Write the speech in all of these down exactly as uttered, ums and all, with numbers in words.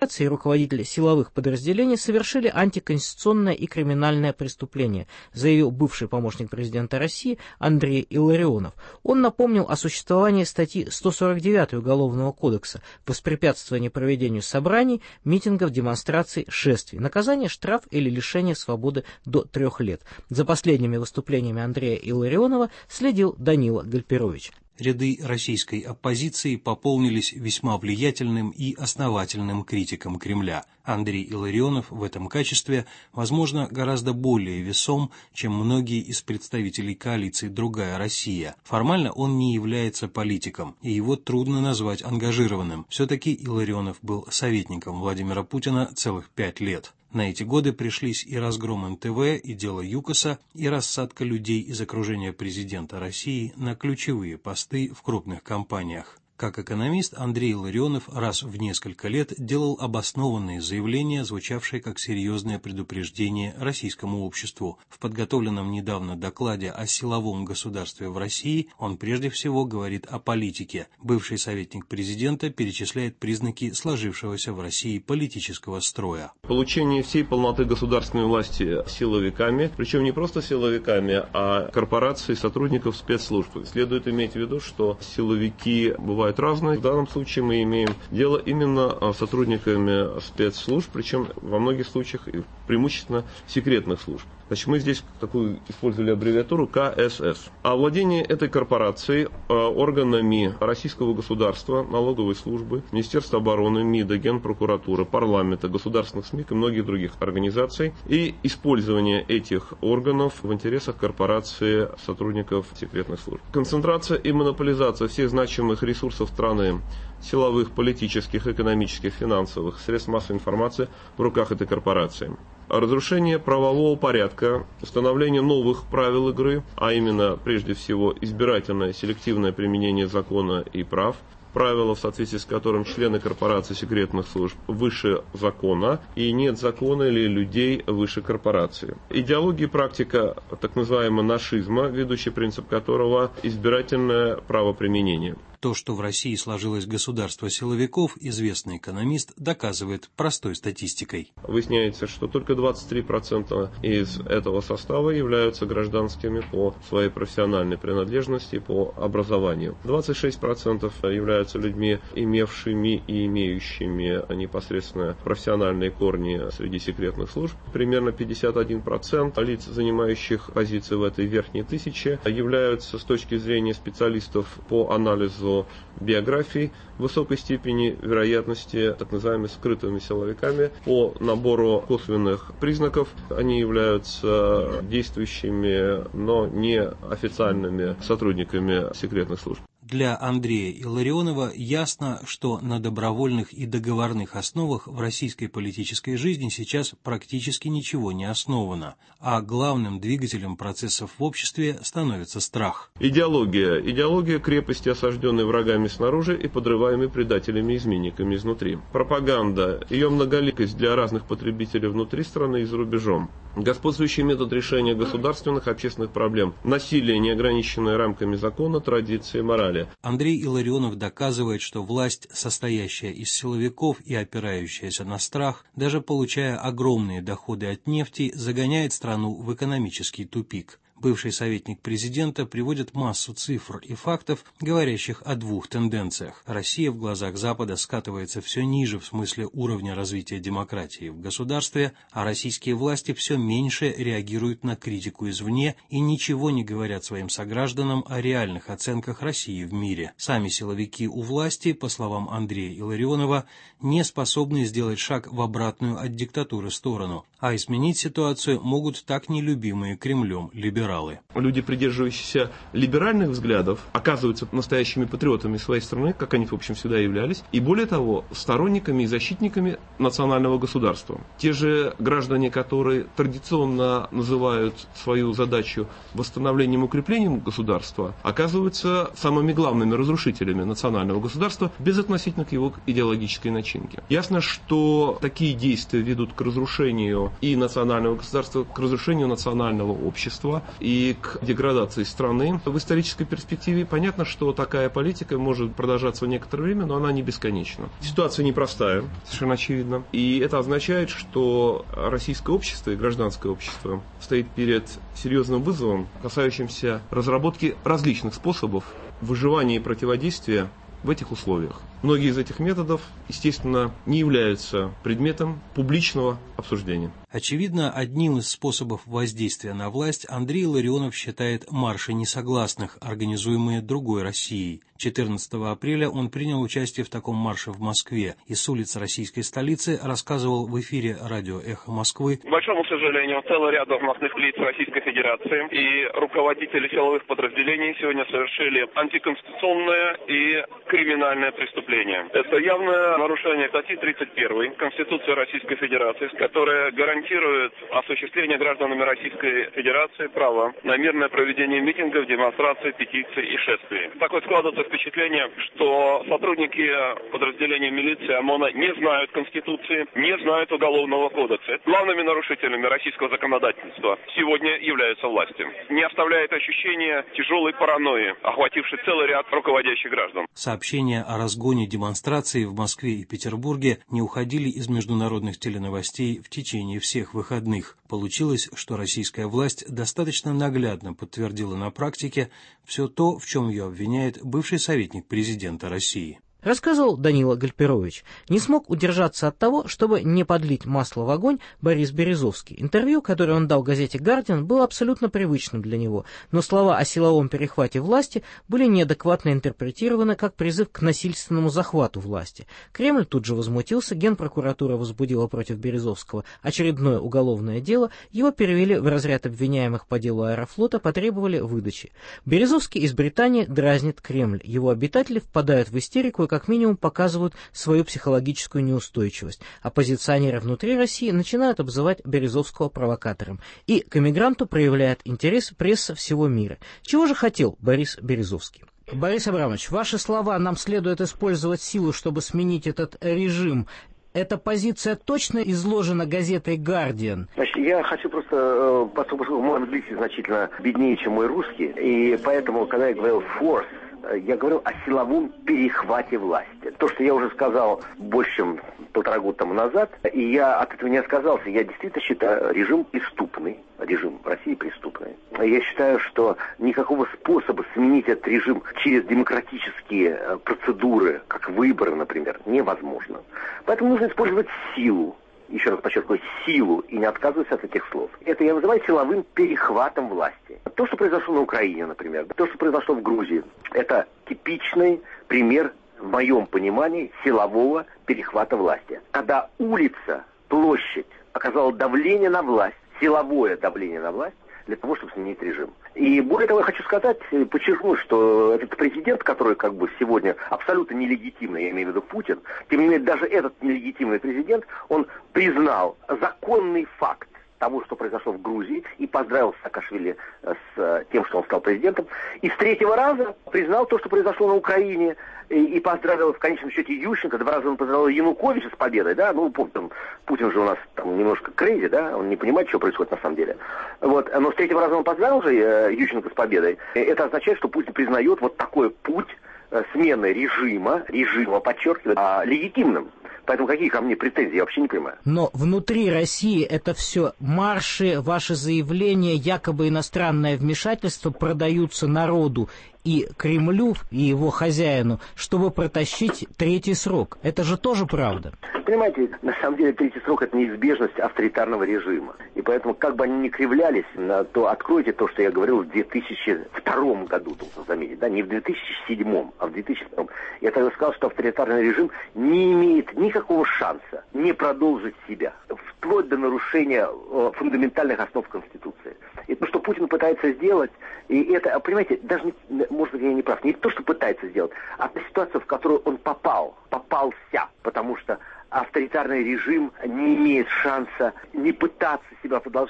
администрации и руководители силовых подразделений совершили антиконституционное и криминальное преступление, заявил бывший помощник президента России Андрей Илларионов. Он напомнил о существовании статьи сто сорок девятой Уголовного кодекса «Воспрепятствование проведению собраний, митингов, демонстраций, шествий». Наказание — штраф или лишение свободы до трех лет. За последними выступлениями Андрея Илларионова следил Данила Гальперович. Ряды российской оппозиции пополнились весьма влиятельным и основательным критиком Кремля. Андрей Илларионов в этом качестве, возможно, гораздо более весом, чем многие из представителей коалиции «Другая Россия». Формально он не является политиком, и его трудно назвать ангажированным. Все-таки Илларионов был советником Владимира Путина целых пять лет. На эти годы пришлись и разгром эн тэ вэ, и дело ЮКОСа, и рассадка людей из окружения президента России на ключевые посты в крупных компаниях. Как экономист, Андрей Илларионов раз в несколько лет делал обоснованные заявления, звучавшие как серьезное предупреждение российскому обществу. В подготовленном недавно докладе о силовом государстве в России он прежде всего говорит о политике. Бывший советник президента перечисляет признаки сложившегося в России политического строя. Получение всей полноты государственной власти силовиками, причем не просто силовиками, а корпораций, сотрудников спецслужб. Следует иметь в виду, что силовики бывают разные. В данном случае мы имеем дело именно с сотрудниками спецслужб, причем во многих случаях преимущественно секретных служб. Значит, мы здесь такую использовали аббревиатуру ка эс эс. А владение этой корпорацией органами российского государства, налоговой службы, Министерства обороны, МИДа, Генпрокуратуры, парламента, государственных СМИ и многих других организаций, и использование этих органов в интересах корпорации сотрудников секретных служб. Концентрация и монополизация всех значимых ресурсов страны, силовых, политических, экономических, финансовых, средств массовой информации в руках этой корпорации. Разрушение правового порядка, установление новых правил игры, а именно, прежде всего, избирательное селективное применение закона и прав, правила, в соответствии с которым члены корпораций секретных служб выше закона, и нет закона или людей выше корпорации. Идеология и практика так называемого нашизма, ведущий принцип которого избирательное правоприменение. То, что в России сложилось государство силовиков, известный экономист доказывает простой статистикой. Выясняется, что только двадцать три процента из этого состава являются гражданскими по своей профессиональной принадлежности, по образованию. двадцать шесть процентов являются людьми, имевшими и имеющими непосредственно профессиональные корни среди секретных служб. Примерно пятьдесят один процент лиц, занимающих позиции в этой верхней тысяче, являются с точки зрения специалистов по анализу биографий в высокой степени вероятности так называемыми скрытыми силовиками. По набору косвенных признаков они являются действующими, но не официальными сотрудниками секретных служб. Для Андрея Илларионова ясно, что на добровольных и договорных основах в российской политической жизни сейчас практически ничего не основано, а главным двигателем процессов в обществе становится страх. Идеология. Идеология крепости, осажденной врагами снаружи и подрываемой предателями и изменниками изнутри. Пропаганда. Ее многоликость для разных потребителей внутри страны и за рубежом. Господствующий метод решения государственных общественных проблем. Насилие, неограниченное рамками закона, традиции, морали. Андрей Илларионов доказывает, что власть, состоящая из силовиков и опирающаяся на страх, даже получая огромные доходы от нефти, загоняет страну в экономический тупик. Бывший советник президента приводит массу цифр и фактов, говорящих о двух тенденциях. Россия в глазах Запада скатывается все ниже в смысле уровня развития демократии в государстве, а российские власти все меньше реагируют на критику извне и ничего не говорят своим согражданам о реальных оценках России в мире. Сами силовики у власти, по словам Андрея Илларионова, не способны сделать шаг в обратную от диктатуры сторону, а изменить ситуацию могут так нелюбимые Кремлем либералы. Люди, придерживающиеся либеральных взглядов, оказываются настоящими патриотами своей страны, как они, в общем, всегда являлись, и более того, сторонниками и защитниками национального государства. Те же граждане, которые традиционно называют свою задачу восстановлением и укреплением государства, оказываются самыми главными разрушителями национального государства безотносительно к его идеологической начинке. Ясно, что такие действия ведут к разрушению и национального государства, к разрушению национального общества, и к деградации страны в исторической перспективе. Понятно, что такая политика может продолжаться некоторое время, но она не бесконечна. Ситуация непростая, совершенно очевидно. И это означает, что российское общество и гражданское общество стоит перед серьезным вызовом, касающимся разработки различных способов выживания и противодействия в этих условиях. Многие из этих методов, естественно, не являются предметом публичного обсуждения. Очевидно, одним из способов воздействия на власть Андрей Илларионов считает марши несогласных, организуемые другой Россией. четырнадцатого апреля он принял участие в таком марше в Москве и с улиц российской столицы рассказывал в эфире радио «Эхо Москвы». К большому сожалению, целый ряд должностных лиц Российской Федерации и руководители силовых подразделений сегодня совершили антиконституционное и криминальное преступление. Это явное нарушение статьи тридцать первой Конституции Российской Федерации, которая гарантирует осуществление гражданами Российской Федерации права на мирное проведение митингов, демонстраций, петиций и шествий. Такое складывается впечатление, что сотрудники подразделения милиции ОМОНа не знают Конституции, не знают Уголовного кодекса. Главными нарушителями российского законодательства сегодня являются власти. Не оставляет ощущения тяжелой паранойи, охватившей целый ряд руководящих граждан. Сообщения о разгоне демонстраций в Москве и Петербурге не уходили из международных теленовостей в течение всех выходных. Получилось, что российская власть достаточно наглядно подтвердила на практике все то, в чем ее обвиняет бывший советник президента России. Рассказывал Данила Гальперович. Не смог удержаться от того, чтобы не подлить масло в огонь Борис Березовский. Интервью, которое он дал газете «Гардиан», было абсолютно привычным для него, но слова о силовом перехвате власти были неадекватно интерпретированы как призыв к насильственному захвату власти. Кремль тут же возмутился, Генпрокуратура возбудила против Березовского очередное уголовное дело, его перевели в разряд обвиняемых по делу Аэрофлота, потребовали выдачи. Березовский из Британии дразнит Кремль, его обитатели впадают в истерику и как минимум показывают свою психологическую неустойчивость. Оппозиционеры внутри России начинают обзывать Березовского провокатором. И к эмигранту проявляет интерес пресса всего мира. Чего же хотел Борис Березовский? Борис Абрамович, ваши слова «нам следует использовать силу, чтобы сменить этот режим». Эта позиция точно изложена газетой «Гардиан»? Значит, я хочу просто, поскольку мой английский значительно беднее, чем мой русский, и поэтому, когда я говорил «force», я говорил о силовом перехвате власти. То, что я уже сказал больше, чем полтора года тому назад, и я от этого не отказался. Я действительно считаю режим преступный, режим в России преступный. Я считаю, что никакого способа сменить этот режим через демократические процедуры, как выборы, например, невозможно. Поэтому нужно использовать силу. Еще раз подчеркиваю, силу, и не отказываться от этих слов. Это я называю силовым перехватом власти. То, что произошло на Украине, например, то, что произошло в Грузии, это типичный пример, в моем понимании, силового перехвата власти. Когда улица, площадь оказала давление на власть, силовое давление на власть, для того, чтобы сменить режим. И более того, я хочу сказать, подчеркнуть, что этот президент, который как бы сегодня абсолютно нелегитимный, я имею в виду Путин, тем не менее даже этот нелегитимный президент, он признал законный факт того, что произошло в Грузии, и поздравил Саакашвили с тем, что он стал президентом, и с третьего раза признал то, что произошло на Украине, и, и поздравил в конечном счете Ющенко, два раза он поздравил Януковича с победой, да, ну, Путин, Путин же у нас там немножко крейзи, да, он не понимает, что происходит на самом деле. Вот, но с третьего раза он поздравил же Ющенко с победой. Это означает, что Путин признает вот такой путь смены режима, режима, подчеркиваю, а, легитимным. Поэтому какие ко мне претензии, я вообще не понимаю. Но внутри России это все марши, ваши заявления, якобы иностранное вмешательство продаются народу и Кремлю, и его хозяину, чтобы протащить третий срок. Это же тоже правда. Понимаете, на самом деле третий срок — это неизбежность авторитарного режима. И поэтому, как бы они ни кривлялись, то откройте то, что я говорил в две тысячи втором году, должен заметить, да, не в две тысячи седьмом, а в две тысячи втором. Я тогда сказал, что авторитарный режим не имеет никакого шанса не продолжить себя, вплоть до нарушения фундаментальных основ Конституции. И то, что Путин пытается сделать, и это, понимаете, даже, не, может быть, я не прав, не то, что пытается сделать, а та ситуация, в которую он попал, попался, потому что авторитарный режим не имеет шанса не пытаться себя продолжать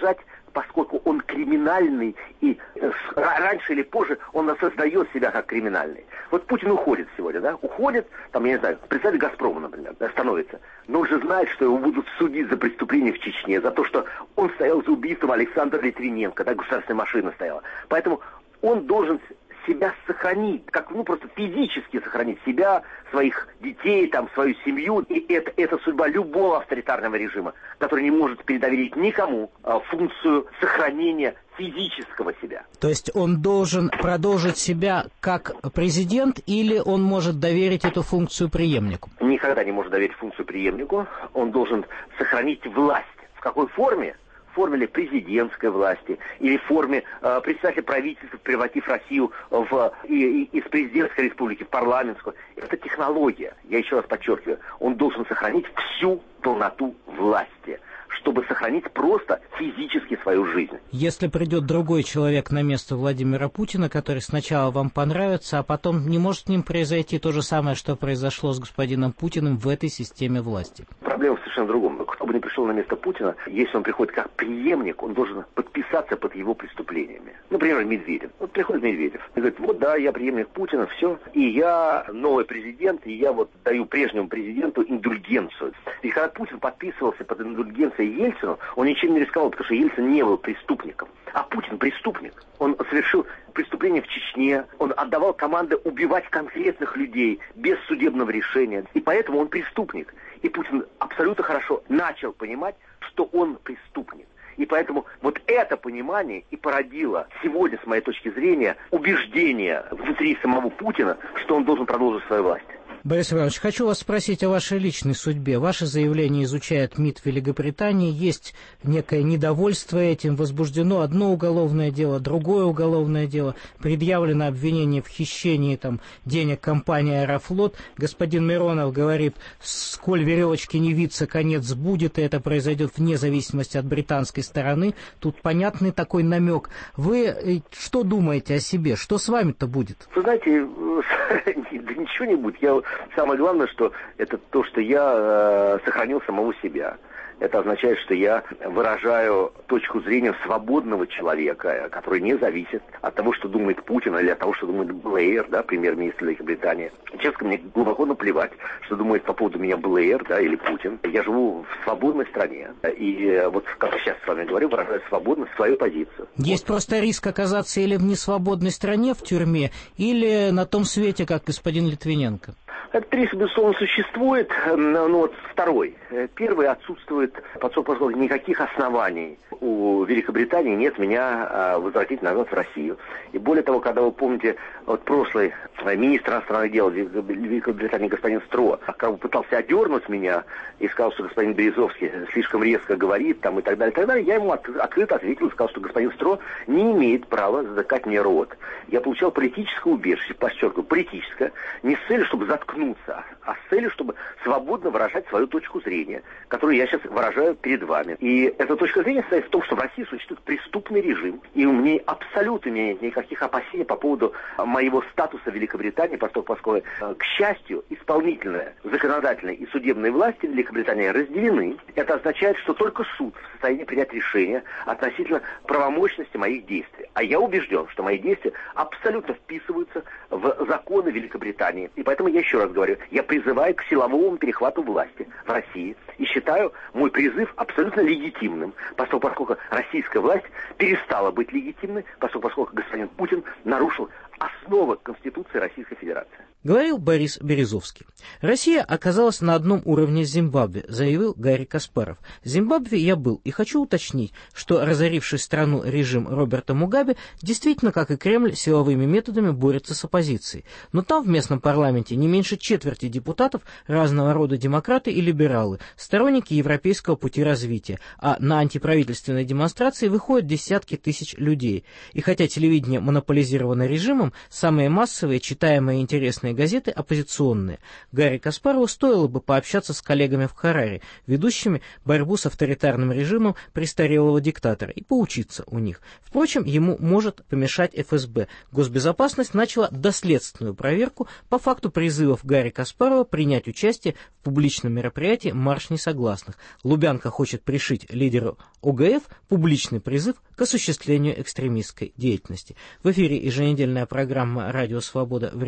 поскольку он криминальный, и раньше или позже он осознает себя как криминальный. Вот Путин уходит сегодня, да, уходит, там, я не знаю, представитель «Газпрома», например, да, становится, но он же знает, что его будут судить за преступление в Чечне, за то, что он стоял за убийством Александра Литвиненко, да, государственная машина стояла. Поэтому он должен себя сохранить, как, ну, просто физически сохранить себя, своих детей, там, свою семью. И это, это судьба любого авторитарного режима, который не может передоверить никому а, функцию сохранения физического себя. То есть он должен продолжить себя как президент, или он может доверить эту функцию преемнику? Никогда не может доверить функцию преемнику. Он должен сохранить власть. В какой форме? В форме ли президентской власти, или в форме э, председателя правительства, превратив Россию в, и, и, из президентской республики в парламентскую. Это технология, я еще раз подчеркиваю. Он должен сохранить всю полноту власти, чтобы сохранить просто физически свою жизнь. Если придет другой человек на место Владимира Путина, который сначала вам понравится, а потом не может с ним произойти то же самое, что произошло с господином Путиным в этой системе власти? Проблема совершенно в другом. Кто бы ни пришел на место Путина, если он приходит как преемник, он должен подписаться под его преступлениями. Например, Медведев. Вот приходит Медведев и говорит: вот да, я преемник Путина, все, и я новый президент, и я вот даю прежнему президенту индульгенцию. И когда Путин подписывался под индульгенцией Ельцину, он ничем не рисковал, потому что Ельцин не был преступником. А Путин преступник. Он совершил преступление в Чечне, он отдавал команды убивать конкретных людей без судебного решения. И поэтому он преступник. И Путин абсолютно хорошо начал понимать, что он преступник. И поэтому вот это понимание и породило сегодня, с моей точки зрения, убеждение внутри самого Путина, что он должен продолжить свою власть. Борис Иванович, хочу вас спросить о вашей личной судьбе. Ваше заявление изучает МИД Великобритании, есть некое недовольство этим, возбуждено одно уголовное дело, другое уголовное дело, предъявлено обвинение в хищении там, денег компании «Аэрофлот». Господин Миронов говорит: сколь веревочки не виться, конец будет, и это произойдет вне зависимости от британской стороны. Тут понятный такой намек. Вы что думаете о себе? Что с вами-то будет? Вы знаете, ничего не будет. Я... Самое главное, что это то, что я э, сохранил самого себя. Это означает, что я выражаю точку зрения свободного человека, который не зависит от того, что думает Путин, или от того, что думает Блэйр, да, премьер-министр Великобритании. Честно, мне глубоко наплевать, что думает по поводу меня Блэйр, да, или Путин. Я живу в свободной стране, и вот, как я сейчас с вами говорю, выражаю свободно свою позицию. Есть вот. Просто риск оказаться или в несвободной стране, в тюрьме, или на том свете, как господин Литвиненко. Этот риск, безусловно, существует, но вот второй. Первый: отсутствует, поскольку никаких оснований у Великобритании нет меня возвратить назад в Россию. И более того, когда вы помните, вот прошлый министр иностранных дел Великобритании господин Стро как бы пытался одернуть меня и сказал, что господин Березовский слишком резко говорит, там, и так далее, и так далее, я ему открыто ответил и сказал, что господин Стро не имеет права затыкать мне рот. Я получал политическое убежище, подчеркиваю, политическое, не с целью, чтобы заткнуться, а с целью, чтобы свободно выражать свою точку зрения, которую я сейчас выражаю перед вами. И эта точка зрения состоит в том, что в России существует преступный режим, и у меня абсолютно нет никаких опасений по поводу моего статуса в Великобритании, поскольку, поскольку, к счастью, исполнительная, законодательная и судебные власти в Великобритании разделены. Это означает, что только суд в состоянии принять решение относительно правомощности моих действий. А я убежден, что мои действия абсолютно вписываются в законы Великобритании. И поэтому я еще раз говорю, я призываю к силовому перехвату власти в России. И считаю мой призыв абсолютно легитимным, поскольку, поскольку российская власть перестала быть легитимной, поскольку, поскольку господин Путин нарушил основы Конституции Российской Федерации. Говорил Борис Березовский. Россия оказалась на одном уровне с Зимбабве, заявил Гарри Каспаров. В Зимбабве я был и хочу уточнить, что разоривший страну режим Роберта Мугабе действительно, как и Кремль, силовыми методами борется с оппозицией. Но там в местном парламенте не меньше четверти депутатов разного рода демократы и либералы, сторонники европейского пути развития, а на антиправительственные демонстрации выходят десятки тысяч людей. И хотя телевидение монополизировано режимом, самые массовые, читаемые и интересные местные газеты оппозиционные. Гарри Каспарову стоило бы пообщаться с коллегами в Хараре, ведущими борьбу с авторитарным режимом престарелого диктатора, и поучиться у них. Впрочем, ему может помешать эф эс бэ. Госбезопасность начала доследственную проверку по факту призывов Гарри Каспарова принять участие в публичном мероприятии «Марш несогласных». Лубянка хочет пришить лидеру о гэ эф публичный призыв к осуществлению экстремистской деятельности. В эфире еженедельная программа «Радио Свобода».